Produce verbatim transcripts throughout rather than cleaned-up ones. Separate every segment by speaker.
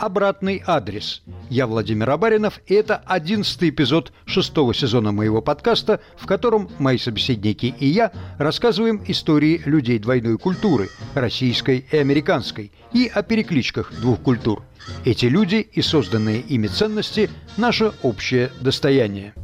Speaker 1: «Обратный адрес». Я Владимир Абаринов, и это одиннадцатый эпизод шестого сезона моего подкаста, в котором мои собеседники и я рассказываем истории людей двойной культуры, российской и американской, и о перекличках двух культур. Эти люди и созданные ими ценности – наше общее достояние.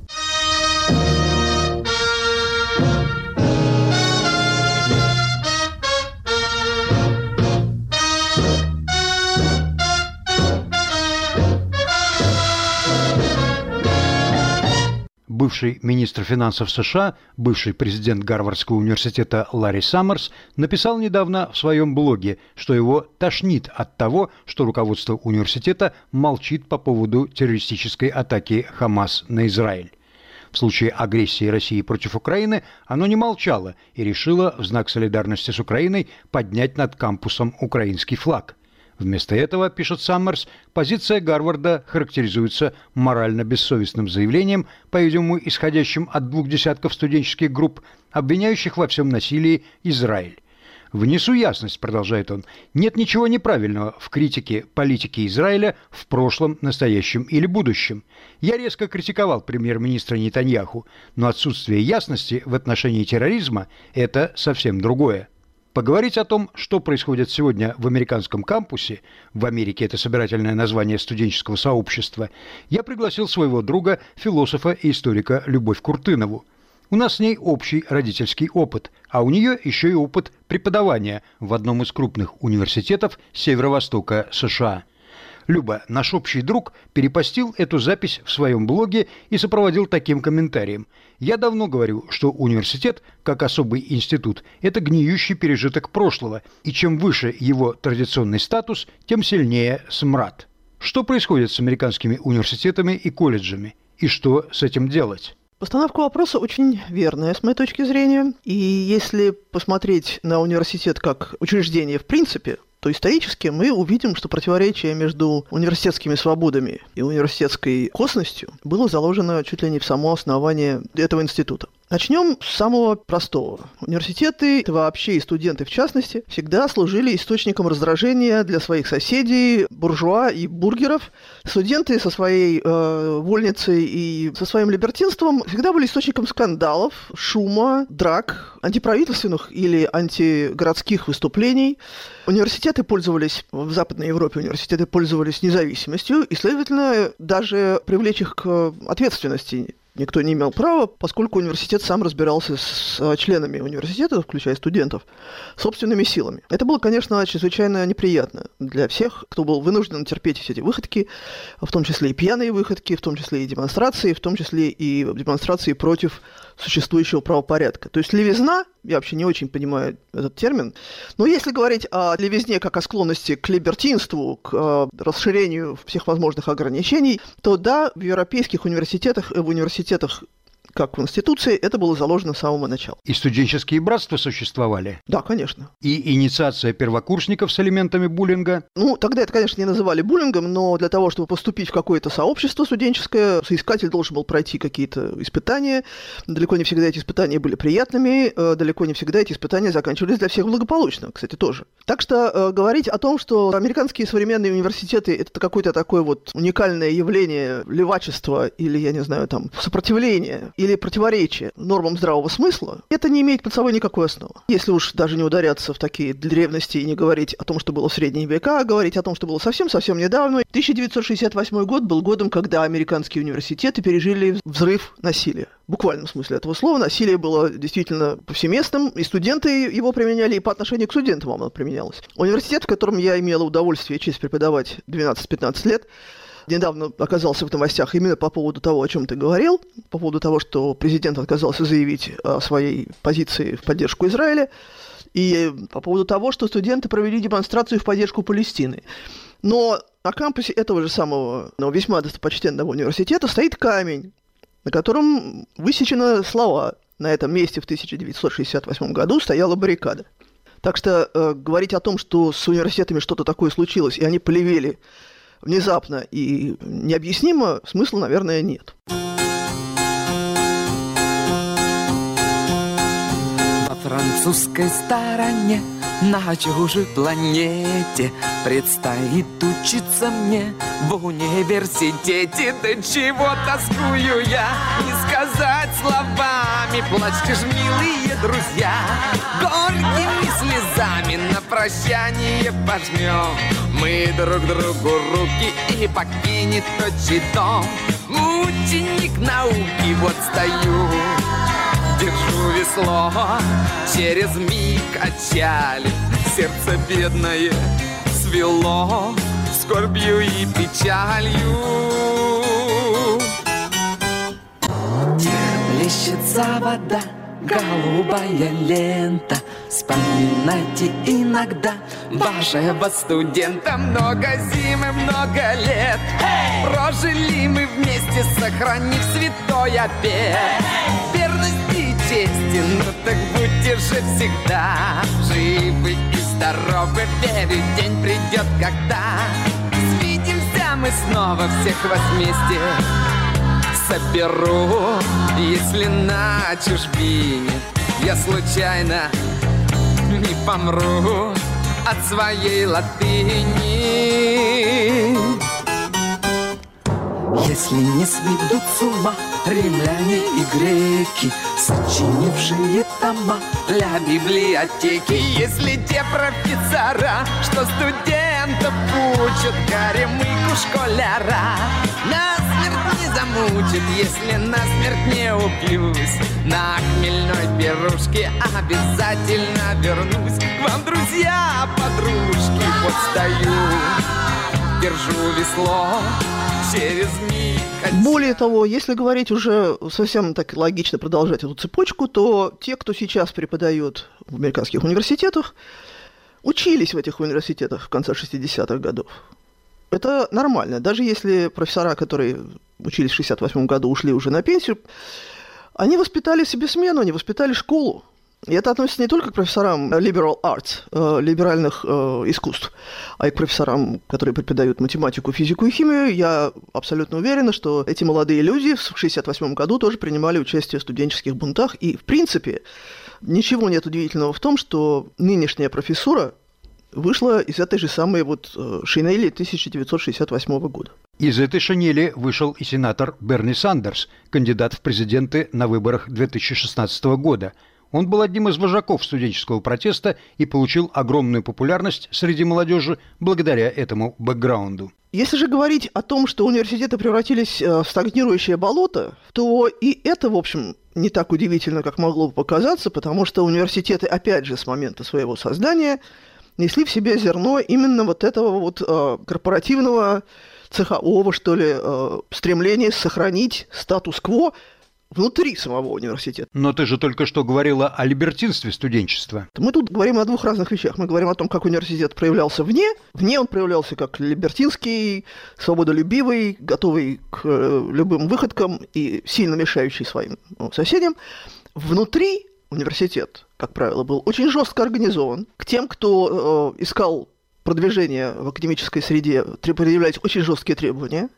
Speaker 1: Бывший министр финансов США, бывший президент Гарвардского университета Ларри Саммерс написал недавно в своем блоге, что его тошнит от того, что руководство университета молчит по поводу террористической атаки Хамас на Израиль. В случае агрессии России против Украины оно не молчало и решило в знак солидарности с Украиной поднять над кампусом украинский флаг. Вместо этого, пишет Саммерс, позиция Гарварда характеризуется морально бессовестным заявлением, по-видимому, исходящим от двух десятков студенческих групп, обвиняющих во всем насилии Израиль. «Внесу ясность», — продолжает он, — «нет ничего неправильного в критике политики Израиля в прошлом, настоящем или будущем. Я резко критиковал премьер-министра Нетаньяху, но отсутствие ясности в отношении терроризма — это совсем другое». Поговорить о том, что происходит сегодня в американском кампусе, в Америке это собирательное название студенческого сообщества, я пригласил своего друга, философа и историка Любовь Куртынову. У нас с ней общий родительский опыт, а у нее еще и опыт преподавания в одном из крупных университетов Северо-Востока США. Люба, наш общий друг, перепостил эту запись в своем блоге и сопроводил таким комментарием. «Я давно говорю, что университет, как особый институт, это гниющий пережиток прошлого, и чем выше его традиционный статус, тем сильнее смрад». Что происходит с американскими университетами и колледжами, и что с этим делать?
Speaker 2: Постановка вопроса очень верная, с моей точки зрения. И если посмотреть на университет как учреждение в принципе, то исторически мы увидим, что противоречие между университетскими свободами и университетской косностью было заложено чуть ли не в само основание этого института. Начнем с самого простого. Университеты, вообще и студенты в частности, всегда служили источником раздражения для своих соседей, буржуа и бургеров. Студенты со своей э, вольницей и со своим либертинством всегда были источником скандалов, шума, драк, антиправительственных или антигородских выступлений. Университеты пользовались, в Западной Европе университеты пользовались независимостью, и, следовательно, даже привлечь их к ответственности никто не имел права, поскольку университет сам разбирался с членами университета, включая студентов, собственными силами. Это было, конечно, чрезвычайно неприятно для всех, кто был вынужден терпеть все эти выходки, в том числе и пьяные выходки, в том числе и демонстрации, в том числе и демонстрации против существующего правопорядка. То есть левизна, я вообще не очень понимаю этот термин, но если говорить о левизне как о склонности к либертинству, к э, расширению всех возможных ограничений, то да, в европейских университетах и в университетах, как в институции, это было заложено с самого начала.
Speaker 1: И студенческие братства существовали?
Speaker 2: Да, конечно.
Speaker 1: И инициация первокурсников с элементами буллинга?
Speaker 2: Ну, тогда это, конечно, не называли буллингом, но для того, чтобы поступить в какое-то сообщество студенческое, соискатель должен был пройти какие-то испытания. Далеко не всегда эти испытания были приятными, далеко не всегда эти испытания заканчивались для всех благополучно, кстати, тоже. Так что э, говорить о том, что американские современные университеты – это какое-то такое вот уникальное явление левачества или, я не знаю, там, сопротивления или противоречия нормам здравого смысла, это не имеет под собой никакой основы. Если уж даже не ударяться в такие древности и не говорить о том, что было в средние века, а говорить о том, что было совсем-совсем недавно, тысяча девятьсот шестьдесят восьмой год был годом, когда американские университеты пережили взрыв насилия. В буквальном смысле этого слова насилие было действительно повсеместным, и студенты его применяли, и по отношению к студентам оно применялось. Университет, в котором я имела удовольствие и честь преподавать двенадцать-пятнадцать лет, недавно оказался в новостях именно по поводу того, о чем ты говорил, по поводу того, что президент отказался заявить о своей позиции в поддержку Израиля, и по поводу того, что студенты провели демонстрацию в поддержку Палестины. Но на кампусе этого же самого, но весьма достопочтенного университета стоит камень, на котором высечены слова: «На этом месте в тысяча девятьсот шестьдесят восьмом году стояла баррикада». Так что э, говорить о том, что с университетами что-то такое случилось, и они полевели внезапно и необъяснимо, смысла, наверное, нет.
Speaker 3: Во французской стороне, на чужой планете, предстоит учиться учиться мне в университете. Да чего тоскую я, не сказать словами. Плачьте ж, милые друзья, горькими слезами на прощание пожмем мы друг другу руки, и покинет отчий дом ученик науки. Вот стою, держу весло, через миг отчали, сердце бедное свело скорбью и печалью. Плещется вода, голубая лента. Вспоминайте иногда вашего студента. Много зим и много лет hey! Прожили мы вместе, сохранив святой обет hey! Верность и чести, ну так будьте же всегда живы и здоровы. Верю, день придет, когда свидимся мы снова, всех вас вместе соберу. Если на чужбине я случайно не помру от своей латыни. Если не сведут с ума римляне и греки, сочинившие тома для библиотеки. Если те профессора, что студентов учат, горемыку школяра насмерть не замучат. Если насмерть не упьюсь, на хмельной пирушке обязательно вернусь к вам, друзья, подружки. Вот стою, держу весло, через миг.
Speaker 2: Более того, если говорить уже совсем так логично продолжать эту цепочку, то те, кто сейчас преподает в американских университетах, учились в этих университетах в конце шестидесятых годов. Это нормально. Даже если профессора, которые учились в шестьдесят восьмом году, ушли уже на пенсию, они воспитали себе смену, они воспитали школу. И это относится не только к профессорам liberal arts, э, либеральных э, искусств, а и к профессорам, которые преподают математику, физику и химию. Я абсолютно уверена, что эти молодые люди в шестьдесят восьмом году тоже принимали участие в студенческих бунтах. И, в принципе, ничего нет удивительного в том, что нынешняя профессура вышла из этой же самой вот э, шинели тысяча девятьсот шестьдесят восьмого года.
Speaker 1: Из этой шинели вышел и сенатор Берни Сандерс, кандидат в президенты на выборах две тысячи шестнадцатого года. Он был одним из вожаков студенческого протеста и получил огромную популярность среди молодежи благодаря этому бэкграунду.
Speaker 2: Если же говорить о том, что университеты превратились в стагнирующее болото, то и это, в общем, не так удивительно, как могло бы показаться, потому что университеты, опять же, с момента своего создания несли в себе зерно именно вот этого вот э, корпоративного, цехового, что ли, э, стремления сохранить статус-кво внутри самого университета.
Speaker 1: Но ты же только что говорила о либертинстве студенчества.
Speaker 2: Мы тут говорим о двух разных вещах. Мы говорим о том, как университет проявлялся вне. Вне он проявлялся как либертинский, свободолюбивый, готовый к любым выходкам и сильно мешающий своим соседям. Внутри университет, как правило, был очень жестко организован. К тем, кто э, искал продвижение в академической среде, предъявлялись очень жесткие требования.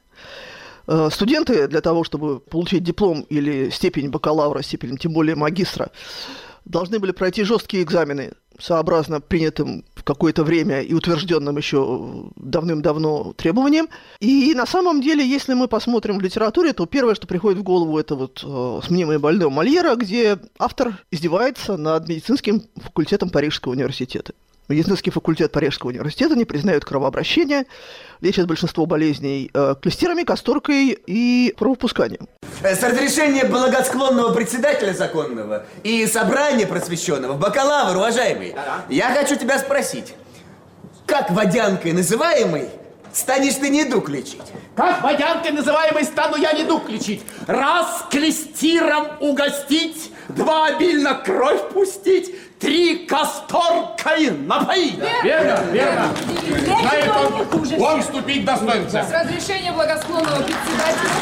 Speaker 2: Студенты для того, чтобы получить диплом или степень бакалавра, степень тем более магистра, должны были пройти жесткие экзамены, сообразно принятым в какое-то время и утвержденным еще давным-давно требованиям. И на самом деле, если мы посмотрим в литературе, то первое, что приходит в голову, это вот э, «С мнимой больным» Мольера, где автор издевается над медицинским факультетом Парижского университета. Медицинский факультет Парижского университета не признает кровообращения, лечит большинство болезней э, клестерами, касторкой и кровопусканием.
Speaker 4: С разрешения благосклонного председателя законного и собрания просвещенного, бакалавр, уважаемый, да-да. Я хочу тебя спросить, как водянкой называемый станешь ты недуг лечить?
Speaker 5: Как водянкой называемой стану я недуг лечить? Раз клестиром угостить, два обильно кровь пустить, три касторкой напоить. Да. Верно, верно. верно. На это он вступить достоинство.
Speaker 6: С разрешения благосклонного председателя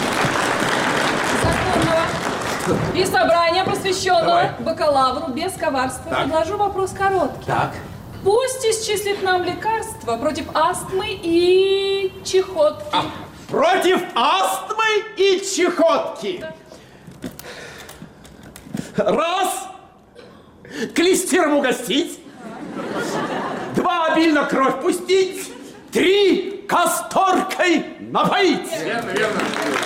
Speaker 6: законного и собрания просвещенного Давай. бакалавру без коварства так. предложу вопрос короткий.
Speaker 5: Так.
Speaker 6: Пусть исчислит нам лекарства против астмы и чехотки. А,
Speaker 5: против астмы и чехотки. Да. Раз. Клестером угостить. Два обильно кровь пустить. Три. касторкой напоить.
Speaker 4: Верно, верно.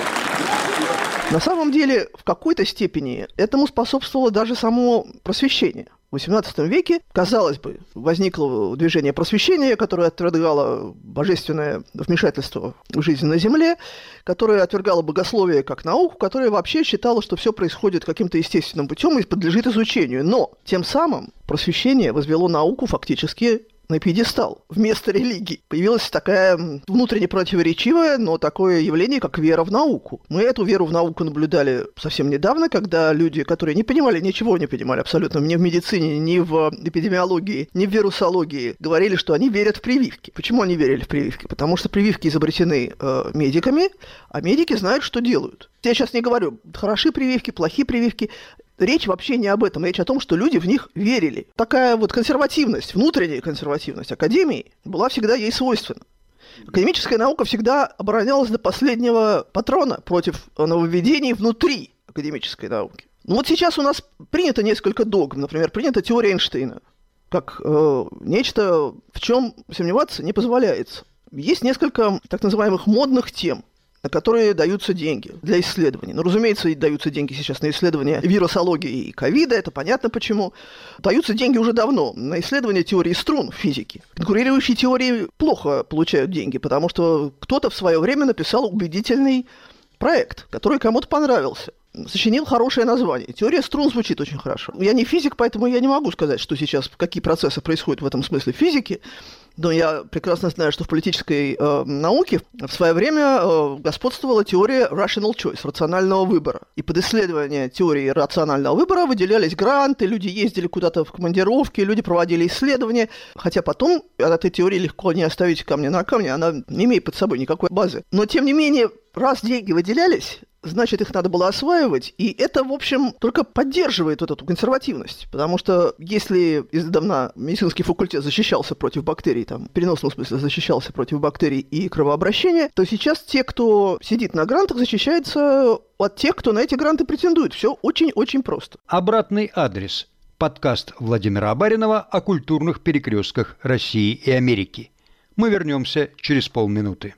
Speaker 2: На самом деле, в какой-то степени этому способствовало даже само просвещение. В восемнадцатом веке, казалось бы, возникло движение просвещения, которое отвергало божественное вмешательство в жизнь на земле, которое отвергало богословие как науку, которое вообще считало, что все происходит каким-то естественным путем и подлежит изучению. Но тем самым просвещение возвело науку фактически на пьедестал. Вместо религии появилась такая внутренне противоречивое, но такое явление, как вера в науку. Мы эту веру в науку наблюдали совсем недавно, когда люди, которые не понимали, ничего не понимали абсолютно ни в медицине, ни в эпидемиологии, ни в вирусологии, говорили, что они верят в прививки. Почему они верили в прививки? Потому что прививки изобретены э, медиками, а медики знают, что делают. Я сейчас не говорю, хороши прививки, плохие прививки. Речь вообще не об этом, речь о том, что люди в них верили. Такая вот консервативность, внутренняя консервативность академии была всегда ей свойственна. Академическая наука всегда оборонялась до последнего патрона против нововведений внутри академической науки. Ну вот сейчас у нас принято несколько догм, например, принята теория Эйнштейна, как э, нечто, в чем сомневаться не позволяется. Есть несколько так называемых модных тем, на которые даются деньги для исследований. Ну, разумеется, даются деньги сейчас на исследования вирусологии и ковида, это понятно почему. Даются деньги уже давно на исследования теории струн в физике. Конкурирующие теории плохо получают деньги, потому что кто-то в свое время написал убедительный проект, который кому-то понравился. Сочинил хорошее название. Теория струн звучит очень хорошо. Я не физик, поэтому я не могу сказать, что сейчас, какие процессы происходят в этом смысле в физике. Но я прекрасно знаю, что в политической э, науке в свое время э, господствовала теория rational choice, рационального выбора. И под исследование теории рационального выбора выделялись гранты, люди ездили куда-то в командировки, люди проводили исследования. Хотя потом от этой теории легко не оставить камня на камне, она не имеет под собой никакой базы. Но тем не менее, раз деньги выделялись, значит, их надо было осваивать, и это, в общем, только поддерживает вот эту консервативность, потому что если издавна медицинский факультет защищался против бактерий, там, в переносном смысле защищался против бактерий и кровообращения, то сейчас те, кто сидит на грантах, защищаются от тех, кто на эти гранты претендует. Все очень-очень просто.
Speaker 1: Обратный адрес. Подкаст Владимира Абаринова о культурных перекрестках России и Америки. Мы вернемся через полминуты.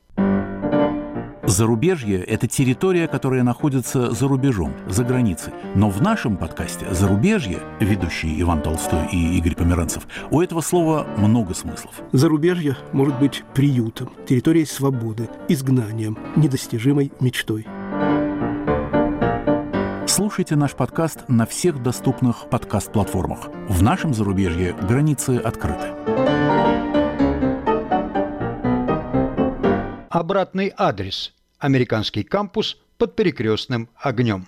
Speaker 7: Зарубежье – это территория, которая находится за рубежом, за границей. Но в нашем подкасте «Зарубежье», ведущие Иван Толстой и Игорь Померанцев, у этого слова много смыслов.
Speaker 8: Зарубежье может быть приютом, территорией свободы, изгнанием, недостижимой мечтой.
Speaker 7: Слушайте наш подкаст на всех доступных подкаст-платформах. В нашем зарубежье границы открыты.
Speaker 1: Обратный адрес. Американский кампус под перекрестным огнем.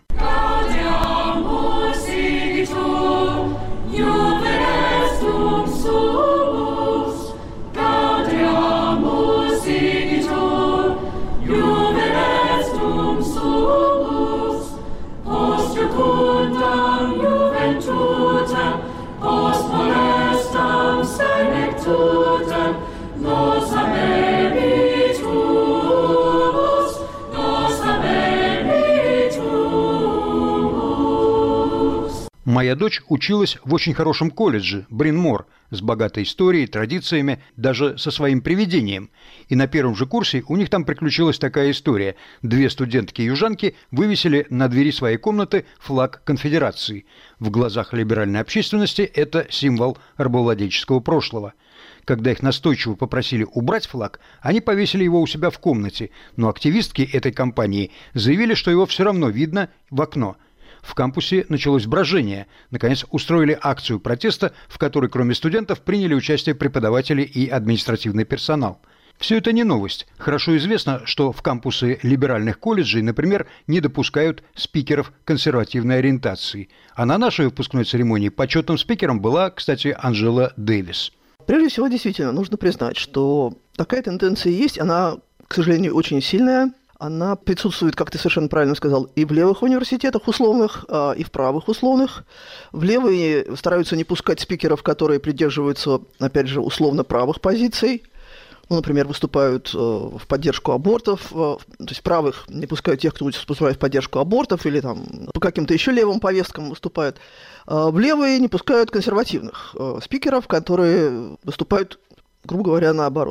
Speaker 1: Моя дочь училась в очень хорошем колледже, Брин-Мор, с богатой историей, традициями, даже со своим привидением. И на первом же курсе у них там приключилась такая история. Две студентки-южанки вывесили на двери своей комнаты флаг конфедерации. В глазах либеральной общественности это символ рабовладельческого прошлого. Когда их настойчиво попросили убрать флаг, они повесили его у себя в комнате, но активистки этой компании заявили, что его все равно видно в окно. В кампусе началось брожение. Наконец устроили акцию протеста, в которой кроме студентов приняли участие преподаватели и административный персонал. Все это не новость. Хорошо известно, что в кампусы либеральных колледжей, например, не допускают спикеров консервативной ориентации. А на нашей выпускной церемонии почетным спикером была, кстати, Анжела Дэвис.
Speaker 2: Прежде всего, действительно, нужно признать, что такая тенденция есть, она, к сожалению, очень сильная. Она присутствует, как ты совершенно правильно сказал, и в левых университетах условных, и в правых условных. В левые стараются не пускать спикеров, которые придерживаются, опять же, условно правых позиций. Ну, например, выступают в поддержку абортов, то есть правых не пускают тех, кто выступает в поддержку абортов или там по каким-то еще левым повесткам выступают. В левые не пускают консервативных спикеров, которые выступают, грубо говоря, наоборот.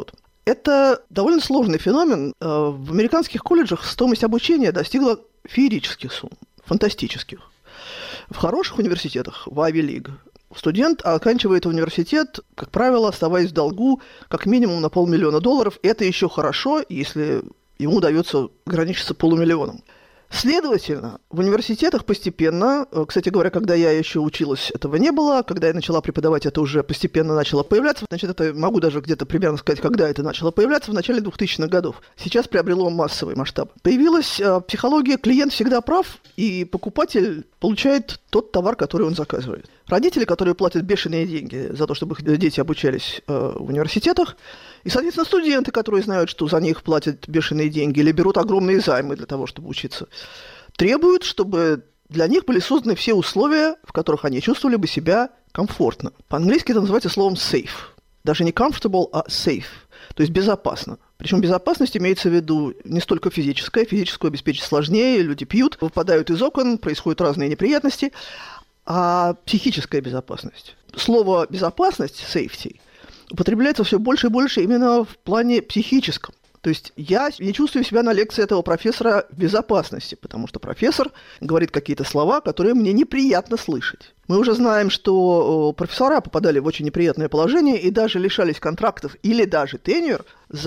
Speaker 2: Это довольно сложный феномен. В американских колледжах стоимость обучения достигла феерических сумм, фантастических. В хороших университетах, в Ivy League, студент оканчивает университет, как правило, оставаясь в долгу как минимум на полмиллиона долларов. Это еще хорошо, если ему удается ограничиться полумиллионом. Следовательно, в университетах постепенно, кстати говоря, когда я еще училась, этого не было, когда я начала преподавать, это уже постепенно начало появляться, значит, это могу даже где-то примерно сказать, когда это начало появляться, в начале двухтысячных годов. Сейчас приобрело массовый масштаб. Появилась э, психология «клиент всегда прав», и покупатель получает тот товар, который он заказывает. Родители, которые платят бешеные деньги за то, чтобы их дети обучались э, в университетах, и, соответственно, студенты, которые знают, что за них платят бешеные деньги или берут огромные займы для того, чтобы учиться, требуют, чтобы для них были созданы все условия, в которых они чувствовали бы себя комфортно. По-английски это называется словом safe. Даже не comfortable, а safe. То есть безопасно. Причем безопасность имеется в виду не столько физическая, физическую обеспечить сложнее, люди пьют, выпадают из окон, происходят разные неприятности, а психическая безопасность. Слово «безопасность», safety, употребляется все больше и больше именно в плане психическом. То есть я не чувствую себя на лекции этого профессора в безопасности, потому что профессор говорит какие-то слова, которые мне неприятно слышать. Мы уже знаем, что профессора попадали в очень неприятное положение и даже лишались контрактов или даже тенюр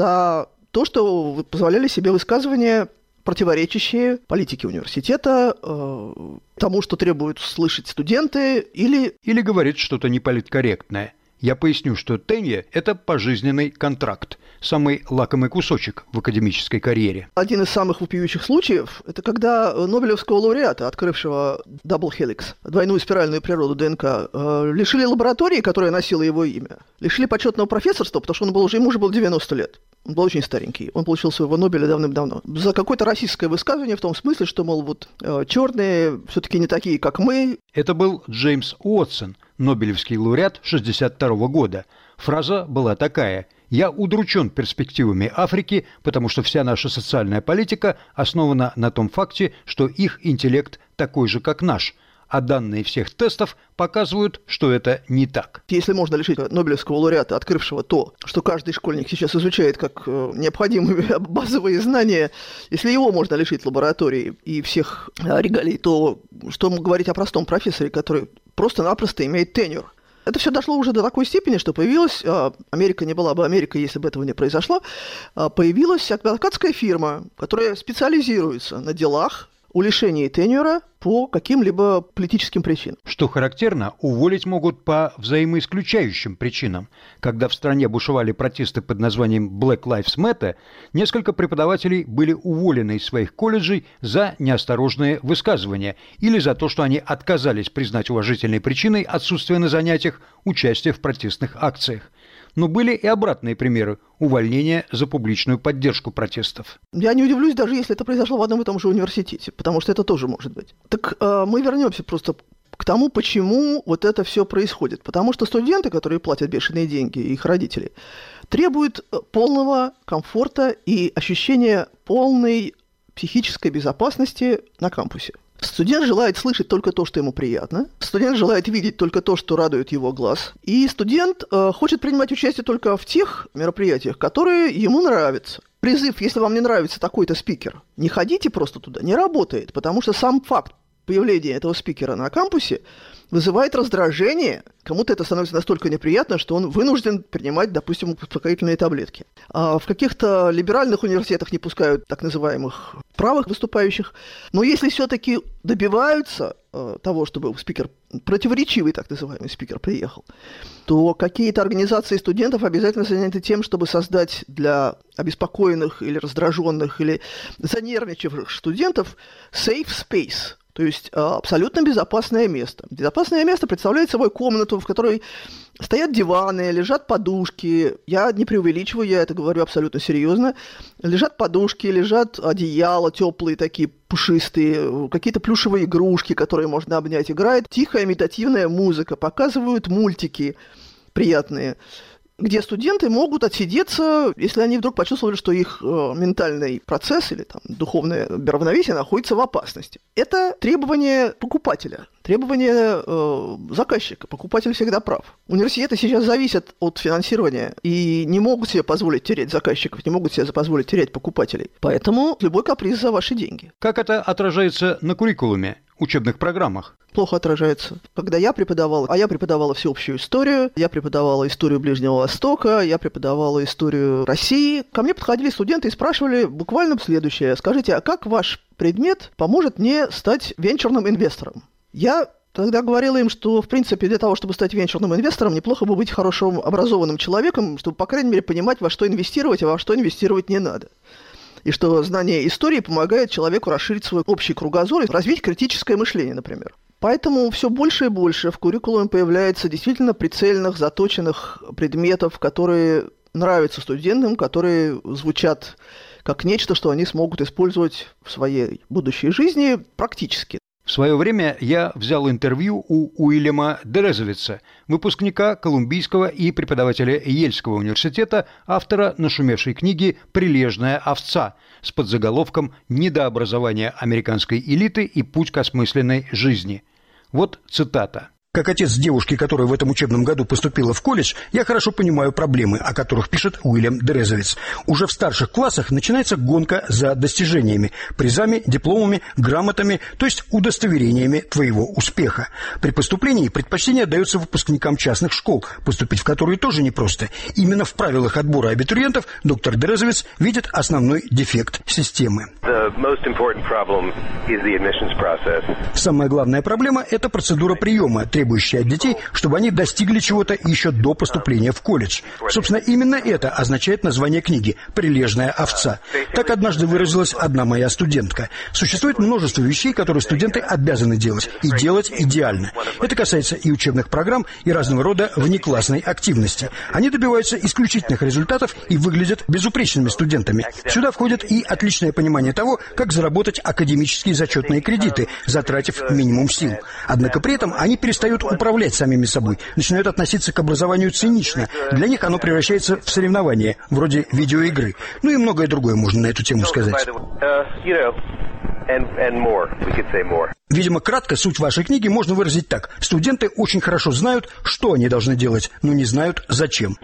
Speaker 2: за то, что позволяли себе высказывания, противоречащие политике университета, э, тому, что требуют слышать студенты, или...
Speaker 1: Или говорит что-то неполиткорректное. Я поясню, что тенье – это пожизненный контракт, самый лакомый кусочек в академической карьере.
Speaker 2: Один из самых вопиющих случаев – это когда Нобелевского лауреата, открывшего Double Helix, двойную спиральную природу ДНК, э, лишили лаборатории, которая носила его имя, лишили почетного профессорства, потому что он был уже, ему уже было девяносто лет. Он был очень старенький. Он получил своего Нобеля давным-давно. За какое-то российское высказывание в том смысле, что, мол, вот э, черные все-таки не такие, как мы.
Speaker 1: Это был Джеймс Уотсон, Нобелевский лауреат шестьдесят второго года. Фраза была такая: «Я удручен перспективами Африки, потому что вся наша социальная политика основана на том факте, что их интеллект такой же, как наш. А данные всех тестов показывают, что это не так».
Speaker 2: Если можно лишить Нобелевского лауреата, открывшего то, что каждый школьник сейчас изучает как необходимые базовые знания, если его можно лишить лаборатории и всех регалий, то что говорить о простом профессоре, который просто-напросто имеет тенюр? Это все дошло уже до такой степени, что появилась, Америка не была бы Америкой, если бы этого не произошло, появилась адвокатская фирма, которая специализируется на делах о лишении тенюра по каким-либо политическим причинам.
Speaker 1: Что характерно, уволить могут по взаимоисключающим причинам. Когда в стране бушевали протесты под названием Black Lives Matter, несколько преподавателей были уволены из своих колледжей за неосторожные высказывания или за то, что они отказались признать уважительной причиной отсутствия на занятиях участия в протестных акциях. Но были и обратные примеры увольнения за публичную поддержку протестов.
Speaker 2: Я не удивлюсь, даже если это произошло в одном и том же университете, потому что это тоже может быть. Так э, мы вернемся просто к тому, почему вот это все происходит. Потому что студенты, которые платят бешеные деньги, и их родители, требуют полного комфорта и ощущения полной психической безопасности на кампусе. Студент желает слышать только то, что ему приятно. Студент желает видеть только то, что радует его глаз. И студент э, хочет принимать участие только в тех мероприятиях, которые ему нравятся. Призыв, если вам не нравится такой-то спикер, не ходите просто туда, не работает, потому что сам факт появления этого спикера на кампусе вызывает раздражение. Кому-то это становится настолько неприятно, что он вынужден принимать, допустим, успокоительные таблетки. А в каких-то либеральных университетах не пускают так называемых правых выступающих. Но если все-таки добиваются э, того, чтобы спикер, противоречивый так называемый спикер приехал, то какие-то организации студентов обязательно заняты тем, чтобы создать для обеспокоенных или раздраженных или занервничавших студентов safe space. То есть абсолютно безопасное место. Безопасное место представляет собой комнату, в которой стоят диваны, лежат подушки. Я не преувеличиваю, я это говорю абсолютно серьезно. Лежат подушки, лежат одеяла теплые такие, пушистые, какие-то плюшевые игрушки, которые можно обнять. Играет тихая медитативная музыка, показывают мультики приятные, где студенты могут отсидеться, если они вдруг почувствовали, что их э, ментальный процесс или там, духовное равновесие находится в опасности. Это требование покупателя, требование э, заказчика. Покупатель всегда прав. Университеты сейчас зависят от финансирования и не могут себе позволить терять заказчиков, не могут себе позволить терять покупателей. Поэтому любой каприз за ваши деньги.
Speaker 1: Как это отражается на куррикулуме, учебных программах?
Speaker 2: Плохо отражается. Когда я преподавала, а я преподавала всеобщую историю, я преподавала историю Ближнего Востока, я преподавала историю России, ко мне подходили студенты и спрашивали буквально следующее. Скажите, а как ваш предмет поможет мне стать венчурным инвестором? Я тогда говорила им, что, в принципе, для того, чтобы стать венчурным инвестором, неплохо бы быть хорошим образованным человеком, чтобы, по крайней мере, понимать, во что инвестировать, а во что инвестировать не надо. И что знание истории помогает человеку расширить свой общий кругозор и развить критическое мышление, например. Поэтому все больше и больше в куррикулуме появляется действительно прицельных, заточенных предметов, которые нравятся студентам, которые звучат как нечто, что они смогут использовать в своей будущей жизни практически.
Speaker 1: В свое время я взял интервью у Уильяма Дерезовица, выпускника Колумбийского и преподавателя Ельского университета, автора нашумевшей книги «Прилежная овца» с подзаголовком «Недообразование американской элиты и путь к осмысленной жизни». Вот цитата.
Speaker 9: Как отец девушки, которая в этом учебном году поступила в колледж, я хорошо понимаю проблемы, о которых пишет Уильям Дерезовиц. Уже в старших классах начинается гонка за достижениями, призами, дипломами, грамотами, то есть удостоверениями твоего успеха. При поступлении предпочтение отдается выпускникам частных школ, поступить в которые тоже непросто. Именно в правилах отбора абитуриентов доктор Дерезовиц видит основной дефект системы. Самая главная проблема – это процедура приема, требующая от детей, чтобы они достигли чего-то еще до поступления в колледж. Собственно, именно это означает название книги «Прилежная овца». Так однажды выразилась одна моя студентка. Существует множество вещей, которые студенты обязаны делать, и делать идеально. Это касается и учебных программ, и разного рода внеклассной активности. Они добиваются исключительных результатов и выглядят безупречными студентами. Сюда входит и отличное понимание того, как заработать академические зачетные кредиты, затратив минимум сил. Однако при этом они перестают управлять самими собой, начинают относиться к образованию цинично. Для них оно превращается в соревнование, вроде видеоигры. Ну и многое другое можно на эту тему сказать. Видимо, кратко суть вашей книги можно выразить так. Студенты очень хорошо знают, что они должны делать, но не знают, зачем.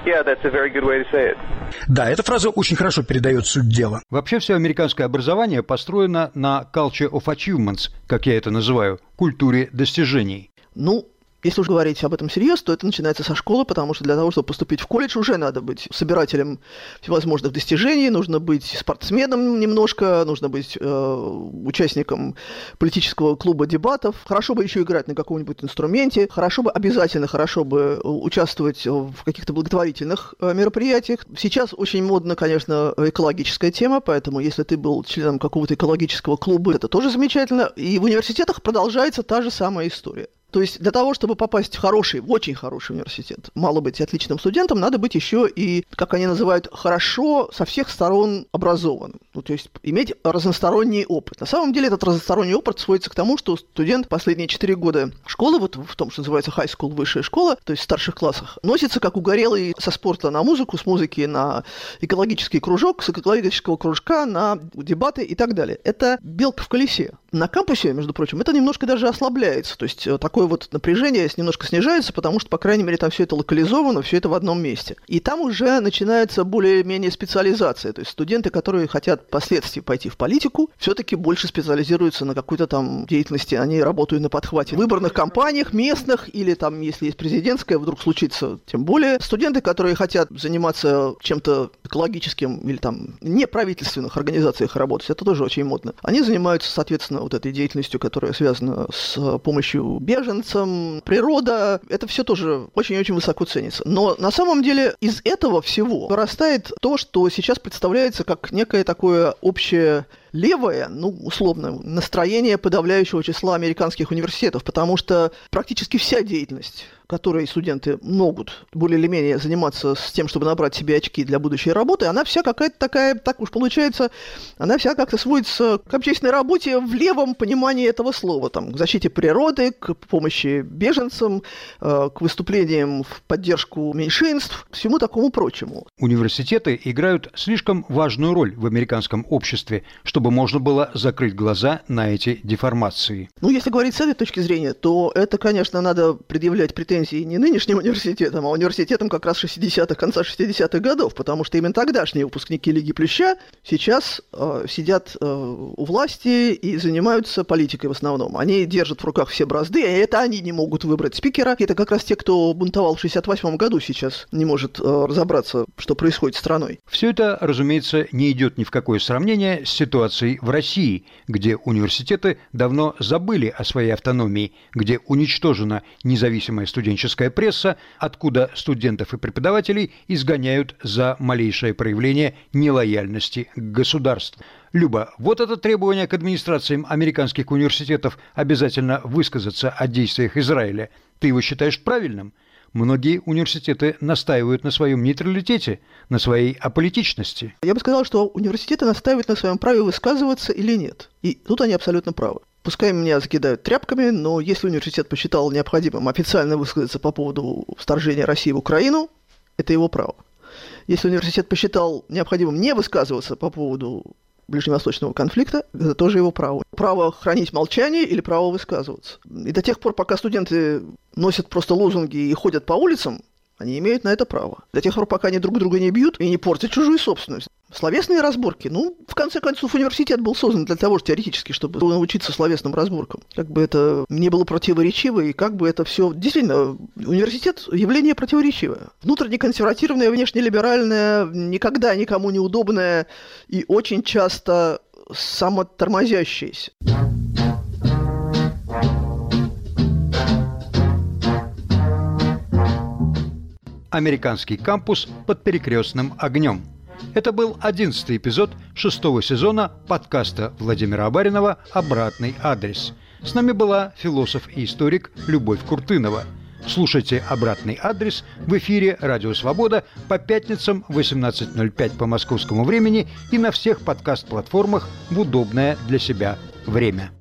Speaker 9: Да, эта фраза очень хорошо передает суть дела.
Speaker 1: Вообще все американское образование построено на culture of achievements, как я это называю, культуре достижений.
Speaker 2: Ну, если уж говорить об этом всерьез, то это начинается со школы, потому что для того, чтобы поступить в колледж, уже надо быть собирателем всевозможных достижений, нужно быть спортсменом немножко, нужно быть э, участником политического клуба дебатов, хорошо бы еще играть на каком-нибудь инструменте, хорошо бы, обязательно хорошо бы участвовать в каких-то благотворительных э, мероприятиях. Сейчас очень модна, конечно, экологическая тема, поэтому если ты был членом какого-то экологического клуба, это тоже замечательно. И в университетах продолжается та же самая история. То есть для того, чтобы попасть в хороший, в очень хороший университет, мало быть отличным студентом, надо быть еще и, как они называют, хорошо со всех сторон образованным. Ну, то есть иметь разносторонний опыт. На самом деле этот разносторонний опыт сводится к тому, что студент последние четыре года школы, вот в том, что называется high school, высшая школа, то есть в старших классах, носится как угорелый со спорта на музыку, с музыки на экологический кружок, с экологического кружка на дебаты и так далее. Это белка в колесе. На кампусе, между прочим, это немножко даже ослабляется. То есть такое вот напряжение немножко снижается, потому что, по крайней мере, там все это локализовано, все это в одном месте. И там уже начинается более-менее специализация. То есть студенты, которые хотят впоследствии пойти в политику, все-таки больше специализируются на какой-то там деятельности. Они работают на подхвате в выборных кампаниях местных, или там, если есть президентская, вдруг случится, тем более. Студенты, которые хотят заниматься чем-то экологическим или там неправительственных организациях работать, это тоже очень модно. Они занимаются, соответственно, вот этой деятельностью, которая связана с помощью беженцам, природа, это все тоже очень-очень высоко ценится. Но на самом деле из этого всего вырастает то, что сейчас представляется как некое такое общее левое, ну, условно, настроение подавляющего числа американских университетов, потому что практически вся деятельность, которой студенты могут более или менее заниматься с тем, чтобы набрать себе очки для будущей работы, она вся какая-то такая, так уж получается, она вся как-то сводится к общественной работе в левом понимании этого слова, там, к защите природы, к помощи беженцам, к выступлениям в поддержку меньшинств, к всему такому прочему.
Speaker 1: Университеты играют слишком важную роль в американском обществе, чтобы чтобы можно было закрыть глаза на эти деформации.
Speaker 2: Ну, если говорить с этой точки зрения, то это, конечно, надо предъявлять претензии не нынешним университетам, а университетам как раз шестидесятых, конца шестидесятых годов, потому что именно тогдашние выпускники Лиги Плюща сейчас э, сидят э, у власти и занимаются политикой в основном. Они держат в руках все бразды, и это они не могут выбрать спикера. Это как раз те, кто бунтовал в шестьдесят восьмом году, сейчас не может э, разобраться, что происходит с страной.
Speaker 1: Все это, разумеется, не идет ни в какое сравнение с ситуацией в России, где университеты давно забыли о своей автономии, где уничтожена независимая студенческая пресса, откуда студентов и преподавателей изгоняют за малейшее проявление нелояльности к государству. Люба, вот это требование к администрациям американских университетов обязательно высказаться о действиях Израиля. Ты его считаешь правильным? Многие университеты настаивают на своем нейтралитете, на своей аполитичности.
Speaker 2: Я бы сказал, что университеты настаивают на своем праве высказываться или нет. И тут они абсолютно правы. Пускай меня закидают тряпками, но если университет посчитал необходимым официально высказаться по поводу вторжения России в Украину, это его право. Если университет посчитал необходимым не высказываться по поводу ближневосточного конфликта, это тоже его право. Право хранить молчание или право высказываться. И до тех пор, пока студенты носят просто лозунги и ходят по улицам, они имеют на это право. До тех пор, пока они друг друга не бьют и не портят чужую собственность. Словесные разборки. Ну, в конце концов, университет был создан для того, теоретически, чтобы научиться словесным разборкам. Как бы это не было противоречиво, и как бы это все... Действительно, университет – явление противоречивое. Внутренне консервативное, внешне либеральное, никогда никому не удобное и очень часто самотормозящееся.
Speaker 1: Американский кампус под перекрестным огнем. Это был одиннадцатый эпизод шестого сезона подкаста Владимира Абаринова «Обратный адрес». С нами была философ и историк Любовь Куртынова. Слушайте «Обратный адрес» в эфире «Радио Свобода» по пятницам в восемнадцать ноль пять по московскому времени и на всех подкаст-платформах в удобное для себя время.